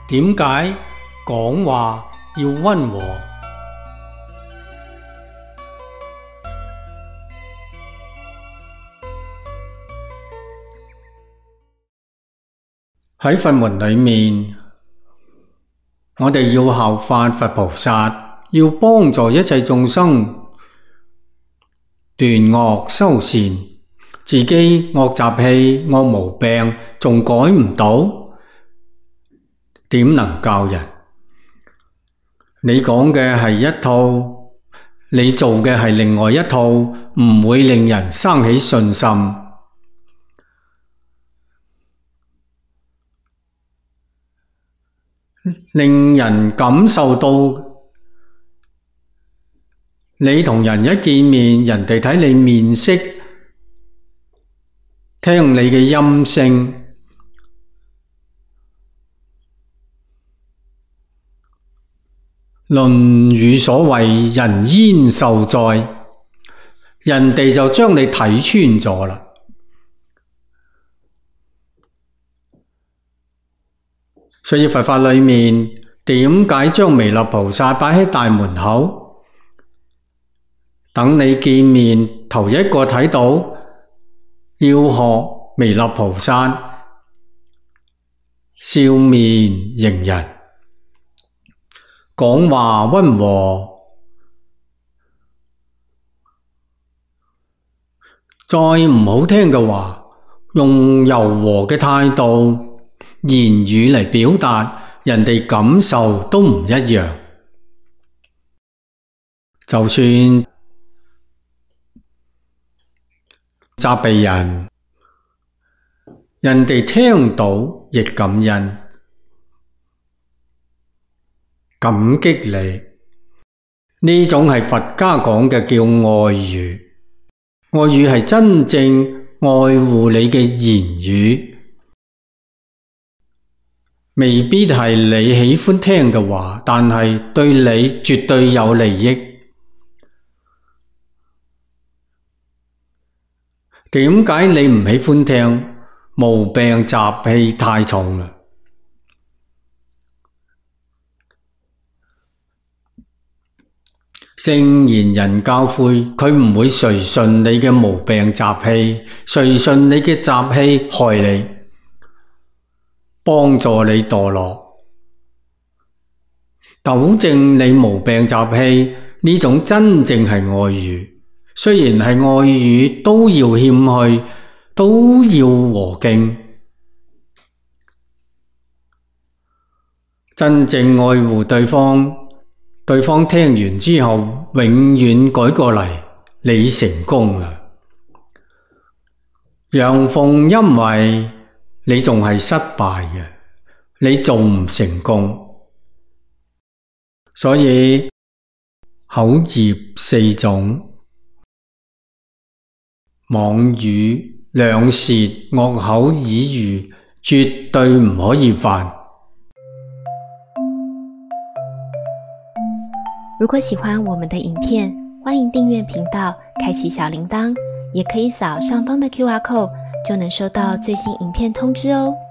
點解講話要溫和？喺佛門裏面，我哋要效法佛菩薩，要幫助一切眾生斷惡修善，自己惡習氣、惡毛病仲改唔到，點能教人？你講嘅係一套，你做嘅係另外一套，唔會令人生起信心。令人感受到你同人一見面，人哋睇你面色，聽你嘅音聲，《論語》所謂人焉受哉，人哋就將你睇穿咗啦。所以佛法裏面點解將彌勒菩薩擺喺大門口，等你見面頭一個睇到，要學彌勒菩薩笑面迎人，講話溫和，再唔好聽嘅話，用柔和嘅態度言語嚟表達，人哋感受都唔一樣。就算責備人，人哋聽到亦感恩，感激你。呢種係佛家講嘅叫愛語，愛語係真正愛護你嘅言語。未必係你喜歡聽嘅話，但係對你絕對有利益。點解你唔喜歡聽？毛病習氣太重啦。聖賢人教誨，佢唔會隨順你嘅毛病習氣，隨順你嘅習氣害你，幫助你墮落，糾正你毛病習氣，呢種真正係愛語。雖然係愛語，都要謙虛，都要和敬。真正愛護對方，對方聽完之後永遠改過嚟，你成功啦。陽奉陰違，你仲係失敗嘅，你仲唔成功。所以口業四種：妄語、兩舌、惡口、綺語，絕對唔可以犯。 如果喜歡我們的影片，歡迎訂閱頻道，開啟小鈴鐺，也可以掃上方的QR code，就能收到最新影片通知哦。